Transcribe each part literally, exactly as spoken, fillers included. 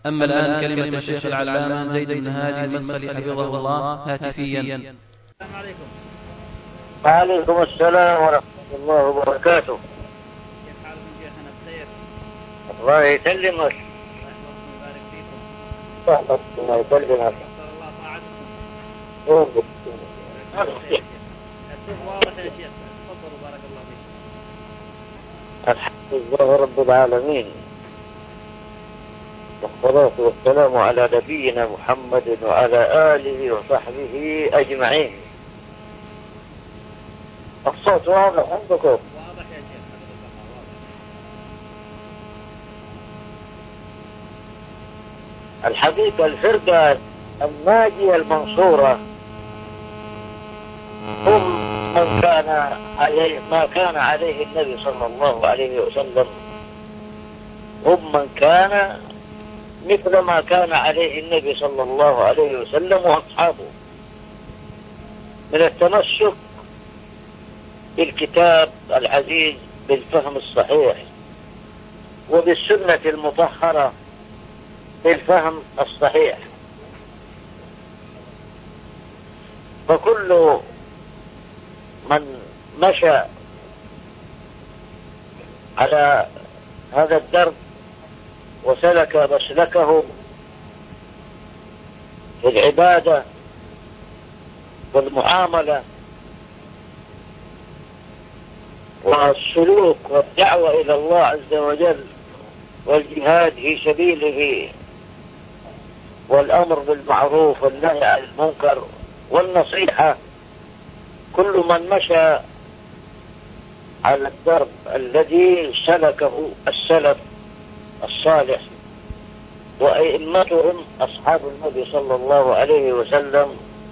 أما الآن كلمة الشيخ العلامة زيد بن هادي المدخلي حفظه الله هاتفيا. السلام عليكم. وعليكم السلام ورحمة الله وبركاته. كيف حالكم شيخنا؟ بخير؟ الله يسلمك. الله يحفظكم ويبارك فيكم. الله يسلمك. نسأل الله طاعتكم. الصوت واضح يا شيخ، تفضلوا بارك الله فيكم. الحمد لله رب العالمين، والصلاة والسلام على نبينا محمد وعلى آله وصحبه أجمعين. الصوت واضح عندكم؟ واضح يا شيخ، حفظك الله. واضح. الحقيقة الفرقة الناجية المنصورة هم من كان عليه ما كان عليه النبي صلى الله عليه وسلم، هم من كان مثل ما كان عليه النبي صلى الله عليه وسلم وأصحابه من التمسك بالكتاب العزيز بالفهم الصحيح، وبالسنة المطهرة بالفهم الصحيح. فكل من مشى على هذا الدرب وسلك مسلكه في العبادة والمعاملة والسلوك والدعوة إلى الله عز وجل والجهاد في سبيله والأمر بالمعروف والنهي عن المنكر والنصيحة، كل من مشى على الدرب الذي سلكه السلف الصالح وأئمتهم أصحاب النبي صلى الله عليه وسلم،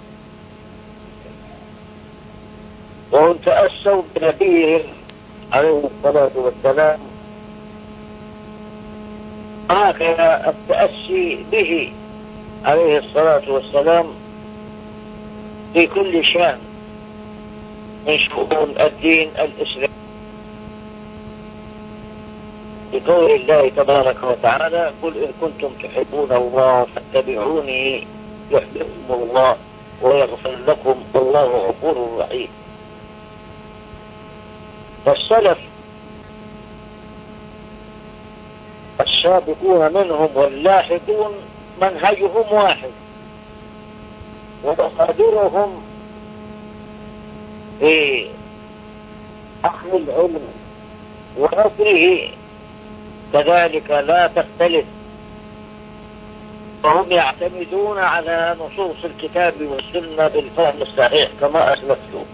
وهم تأسوا بنبيهم عليه الصلاة والسلام، هكذا التأسي به عليه الصلاة والسلام في كل شأن من شؤون الدين الإسلامي، بقول الله تبارك وتعالى: قل إن كنتم تحبون الله فاتبعوني يحببكم الله ويغفر لكم والله غفور رحيم. فالسلف السابقون منهم واللاحقون منهجهم واحد، ومصادرهم في أخذ العلم ونصره كذلك لا تختلف، فهم يعتمدون على نصوص الكتاب والسنة بالفهم الصحيح كما أسلفت،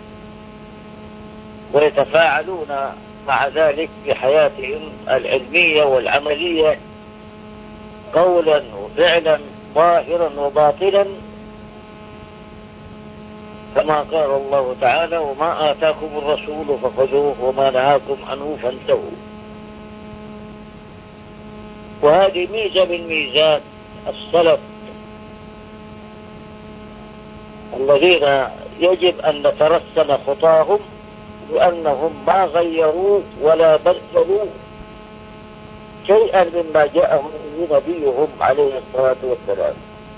ويتفاعلون مع ذلك في حياتهم العلمية والعملية قولا وفعلا ظاهرا وباطلا، كما قال الله تعالى: وما آتاكم الرسول فخذوه وما نهاكم عنه فانتهوا. وهذه ميزة من ميزات السلف الذين يجب أن نترسم خطاهم، لأنهم ما غيروا ولا بدلوا شيئا مما جاءهم به نبيهم عليه الصلاة والسلام.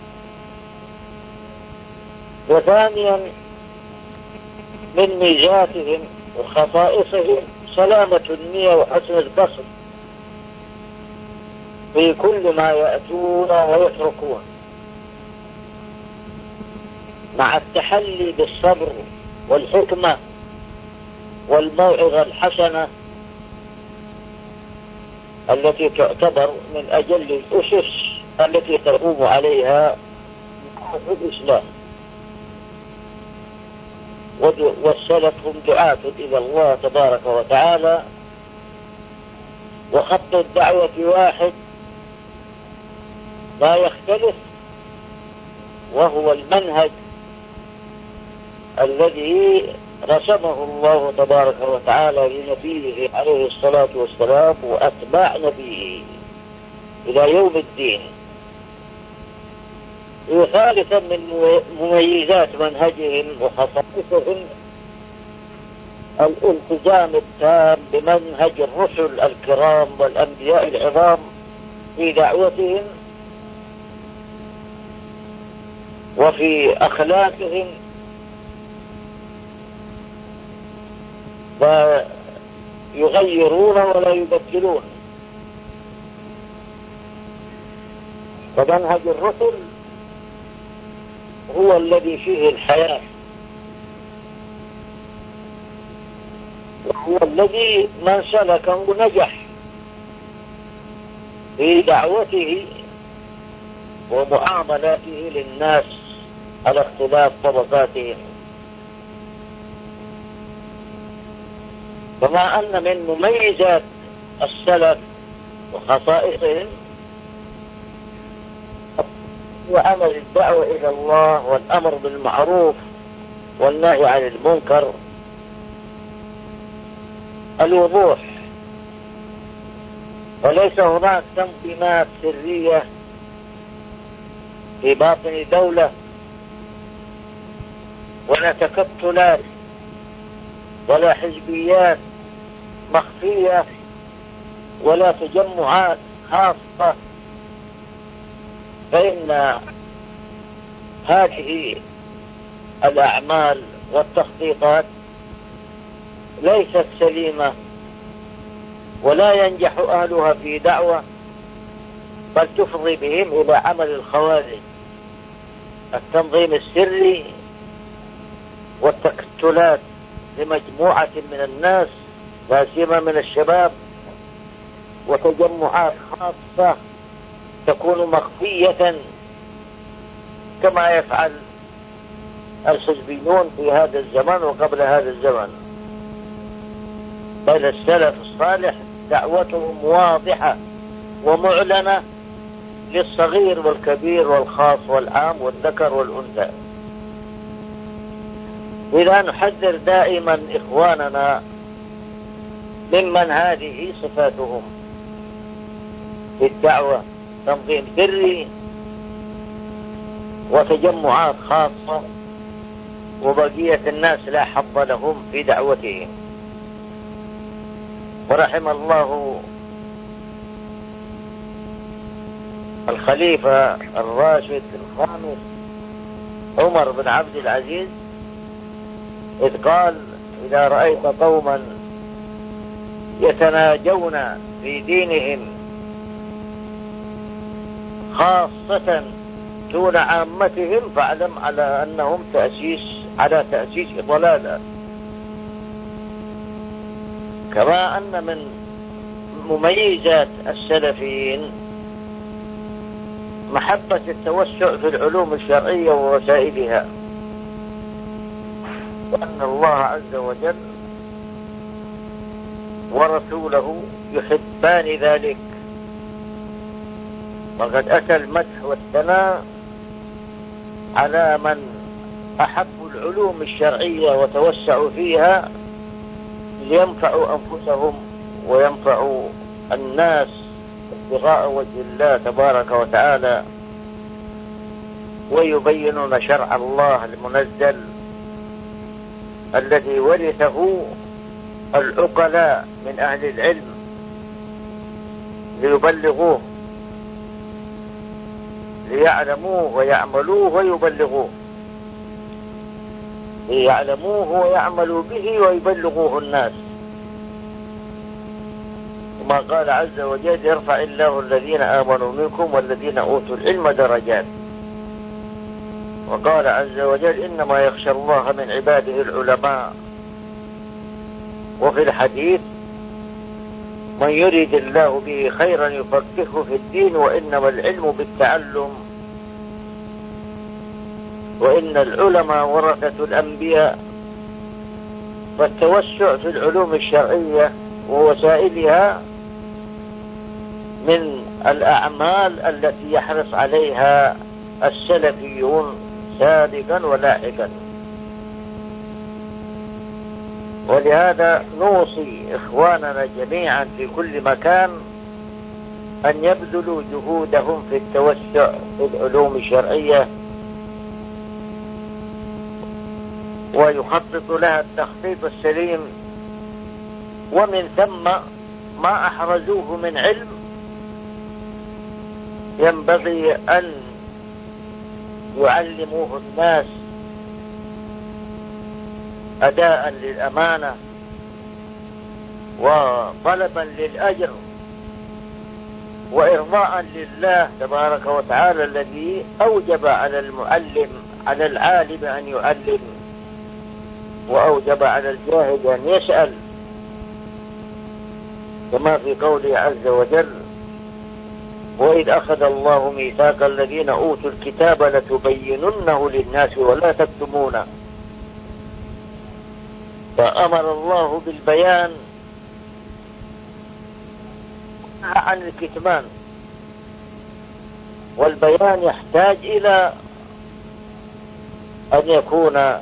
وثانيا من ميزاتهم وخصائصهم سلامة النية وحسن القصد في كل ما يأتون ويتركون، مع التحلي بالصبر والحكمة والموعظة الحسنة التي تعتبر من أجل الأسس التي تقوم عليها الإسلام. والسلف هم دعاة إلى الله تبارك وتعالى، وخط الدعوة واحد لا يختلف، وهو المنهج الذي رسمه الله تبارك وتعالى لنبيه عليه الصلاة والسلام وأتباع نبيه إلى يوم الدين. وثالثا من مميزات منهجهم وخصائصهم الالتزام التام بمنهج الرسل الكرام والأنبياء العظام في دعوتهم وفي أخلاقهم ويغيرون ولا يبدلون. فمنهج الرسل هو الذي فيه الحياة، وهو الذي من سلكه نجح في دعوته ومعاملاته للناس على اختلاف طبقاتهم. كما أن من مميزات السلف وخصائصهم وعمل الدعوة إلى الله والأمر بالمعروف والنهي عن المنكر، الوضوح، وليس هناك تنظيمات سرية في باطن دولة ولا تكتلات ولا حزبيات مخفية ولا تجمعات خاصة، فإن هذه الأعمال والتخطيطات ليست سليمة ولا ينجح أهلها في دعوة، بل تفضي بهم إلى عمل الخوارج، التنظيم السري والتكتلات لمجموعة من الناس لا سيما من الشباب، وتجمعات خاصة تكون مخفية كما يفعل الحزبيون في هذا الزمن وقبل هذا الزمن. بل السلف الصالح دعوتهم واضحة ومعلنة للصغير والكبير والخاص والعام والذكر والأنثى. إذا نحذر دائما إخواننا ممن هذه صفاتهم في الدعوة، تنظيم سري وتجمعات خاصة، وبقية الناس لا حظ لهم في دعوتهم. ورحم الله الخليفة الراشد الخامس عمر بن عبد العزيز إذ قال: إذا رأيت قوما يتناجون في دينهم خاصة دون عامتهم فاعلم على أنهم تأسيس على تأسيس ضلالة. كما أن من مميزات السلفيين محبة التوسع في العلوم الشرعية ووسائلها، وأن الله عز وجل ورسوله يحبان ذلك. وقد أتى المدح والثناء على من أحبوا العلوم الشرعية وتوسعوا فيها لينفعوا أنفسهم وينفعوا الناس ابتغاء وجه الله تبارك وتعالى، ويبينون شرع الله المنزل الذي ورثه العقلاء من أهل العلم ليبلغوه، ليعلموه ويعملوه ويبلغوه، ليعلموه ويعملوا به ويبلغوه الناس. وما قال عز وجل: يرفع الله الذين آمنوا منكم والذين أوتوا العلم درجات. وقال عز وجل: إنما يخشى الله من عباده العلماء. وفي الحديث: من يريد الله به خيرا يفقهه في الدين، وإنما العلم بالتعلم، وإن العلماء ورثة الأنبياء. فالتوسع في العلوم الشرعية ووسائلها من الأعمال التي يحرص عليها السلفيون سابقا ولاحقا. ولهذا نوصي إخواننا جميعا في كل مكان أن يبذلوا جهودهم في التوسع في العلوم الشرعية، ويخطط لها التخطيط السليم، ومن ثم ما أحرزوه من علم ينبغي أن يعلموه الناس أداء للأمانة وطلبا للأجر وإرضاء لله تبارك وتعالى الذي أوجب على المعلم على العالم أن يعلم وأوجب على الجاهد أن يسأل، كما في قوله عز وجل: وإذ أخذ الله ميثاق الذين أوتوا الكتاب لتبيننه للناس ولا تكتمونه. فأمر الله بالبيان عن الكتمان، والبيان يحتاج إلى أن يكون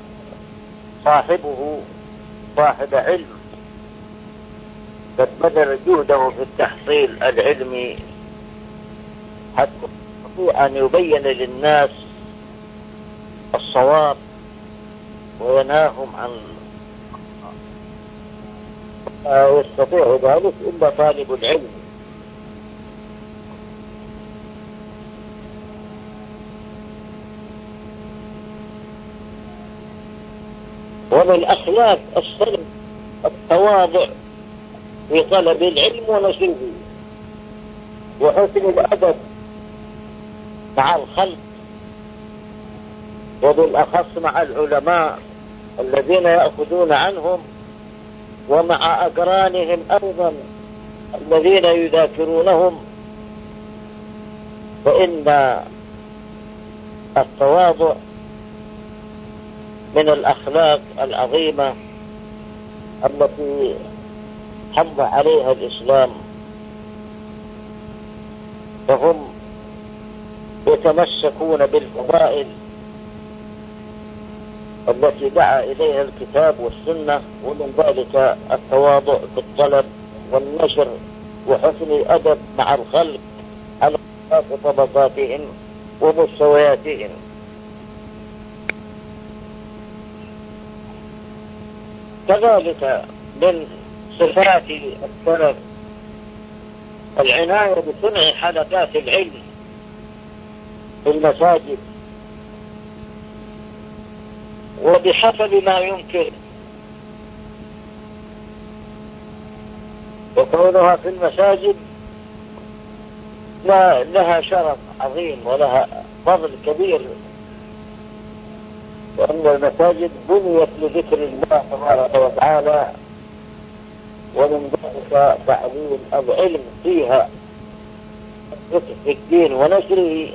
صاحبه صاحب علم قد بذل جهده في التحصيل العلمي حتى يستطيع أن يبين للناس الصواب وينهاهم عن لا يستطيع ذلك إلا طالب العلم. ومن أخلاق السلف التواضع في طلب العلم ونشره وحسن الأدب مع الخلق، وبالأخص مع العلماء الذين يأخذون عنهم، ومع أقرانهم أيضا الذين يذاكرونهم، فإن التواضع من الأخلاق العظيمة التي حض عليها الإسلام. فهم يتمسكون بالفضائل التي دعا إليها الكتاب والسنة، ومن ذلك التواضع في الطلب والنشر وحسن الأدب مع الخلق على اختلاف طبقاتهم ومستوياتهم. كذلك من صفات السلف العناية بصنع حلقات العلم في المساجد، وبحسب ما يمكن، وكونها في المساجد لا لها شرف عظيم ولها فضل كبير، وأن المساجد بنيت لذكر الله تبارك وتعالى، ومن ذلك تعليم العلم فيها الفقه في الدين ونشره،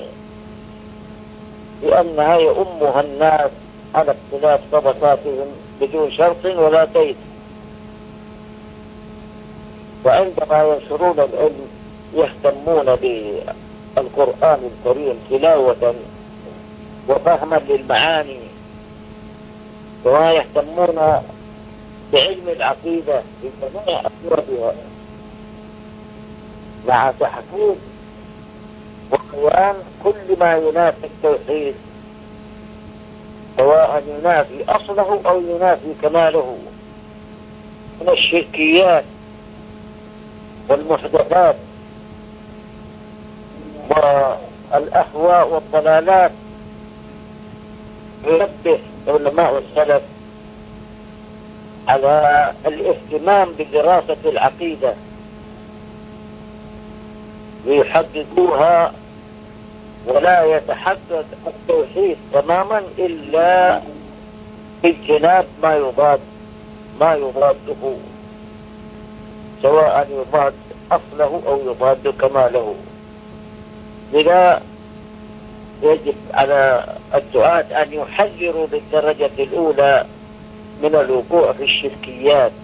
لأنها يؤمها الناس على اختلاف طبقاتهم بدون شرط ولا قيد. وعندما ينشرون العلم يهتمون بالقرآن الكريم تلاوة وفهما للمعاني، ويهتمون بعلم العقيدة في جميع أبوابها مع تحقيق وبيان كل ما ينافي التوحيد، سواء ينافي أصله أو ينافي كماله من الشركيات والمحدثات والأهواء والضلالات. ينبه علماء السلف على الاهتمام بدراسة العقيدة ليحققوها، ولا يتحقق التوحيد تماما إلا باجتناب ما يضاد ما يضاده، سواء يضاد أصله أو يضاد كماله. لذا يجب على الدعاة أن يحذروا بالدرجة الأولى من الوقوع في الشركيات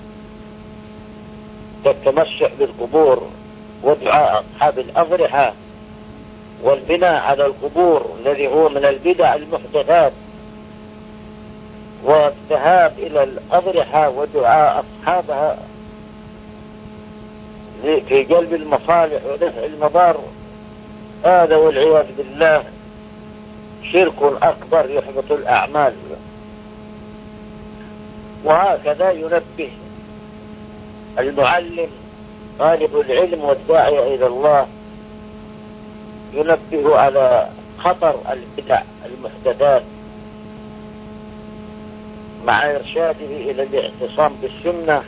كالتمسح بالقبور ودعاء أصحاب الأضرحة والبناء على القبور الذي هو من البدع المحدثات، والذهاب إلى الأضرحة ودعاء أصحابها في جلب المصالح ودفع المضار، هذا والعياذ بالله شرك أكبر يحبط الأعمال. وهكذا ينبه المعلم طالب العلم والداعي إلى الله، ينبه على خطر البدع المحدثات مع إرشاده إلى الاعتصام بالسنة،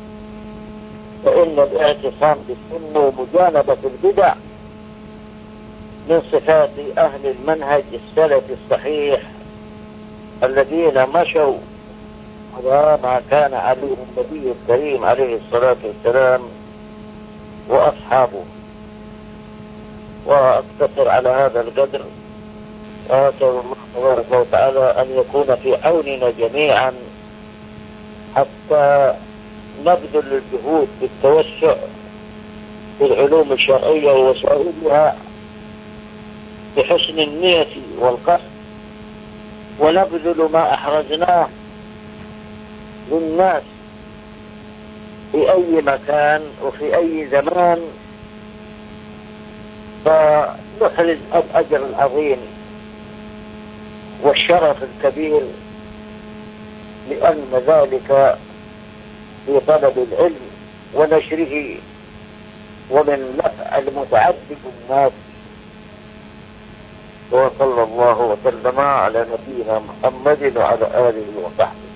فإن الاعتصام بالسنة ومجانبة البدع من صفات أهل المنهج السلفي الصحيح الذين مشوا على ما كان عليه النبي الكريم عليه الصلاة والسلام وأصحابه. وأقتصر على هذا القدر، وأسأل الله تبارك وتعالى أن يكون في عوننا جميعا حتى نبذل الجهود بالتوسع في العلوم الشرعية ووسائلها بحسن النية والقصد، ونبذل ما أحرزناه للناس في أي مكان وفي أي زمان، فنحرز الأجر العظيم والشرف الكبير، لأن ذلك في طلب العلم ونشره ومن نفع المتعدد الناس. وصلى الله وسلم على نبينا محمد وعلى آله وصحبه.